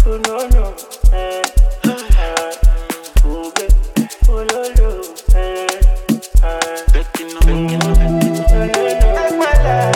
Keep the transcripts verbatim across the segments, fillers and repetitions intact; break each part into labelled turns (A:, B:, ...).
A: Oh no no, eh, eh, oh baby, oh no no, eh, eh, taking no, taking no, take my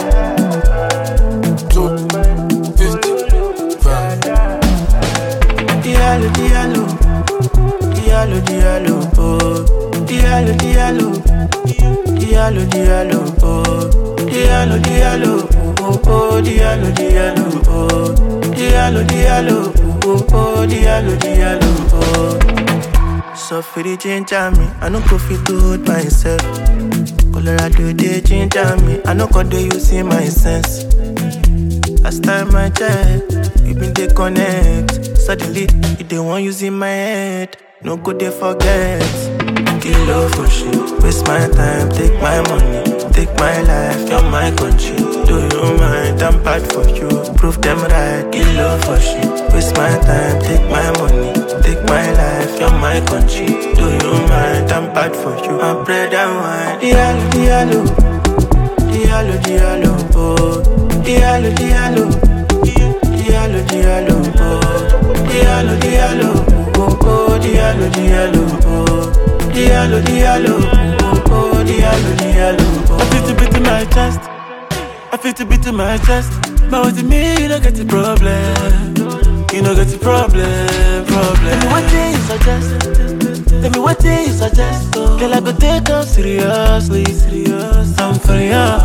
A: life,
B: two fifty five.
A: Diallo, diallo, diallo, diallo, oh, diallo, diallo, diallo, diallo, oh, diallo, diallo, oh, oh, diallo, diallo, oh, diallo, diallo, oh, oh, diallo, diallo, oh. So for the ginger me, I no go fit do it myself. Colorado they ginger me, I no go dey using my sense. Last time I checked, we been dey connect. Suddenly, you dey want using my head. No go dey forget. Kill love for shit, waste my time, take my money, take my life, you're my country. Do you mind? I'm bad for you, prove them right. Kill love for shit, waste my time, take my money, take my life, you're my country. Do you mind? I'm bad for you, I'm bread and wine. Diallo, diallo, diallo, diallo, oh. Diallo, diallo, diallo, diallo, oh. Diallo, diallo, oh, oh, diallo, diallo, oh. Diallo, diallo, oh, oh, diallo, diallo, oh. I feel to beat in my chest, I feel to beat in my chest. But with me, you don't get the problem. You don't get the problem, problem. Tell me what thing you suggest. Tell me what thing you suggest. Girl, I go take them seriously, serious. I'm for you.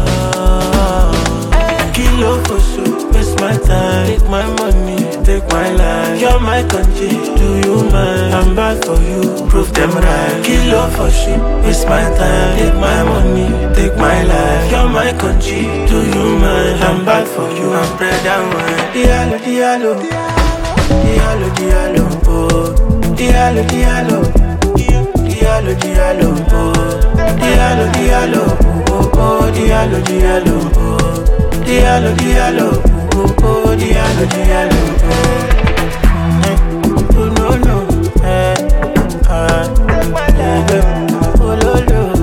A: Kilo for sure, waste my time, take my money, take my life. You're my country, do you mind? I'm bad for you, prove them right. Kilo for sure, waste my time, take my money, take my life. You're my country, do you mind? I'm bad for you, I'm bread and wine. Diallo, diallo, diallo, diallo, oh. Diallo, diallo, diallo, diallo, oh. Diallo, diallo, oh, oh, diallo, diallo, oh. Diallo, diallo, oh, oh, diallo, diallo, oh. Eh, oh no no, eh, ah, oh, oh, oh, oh, oh,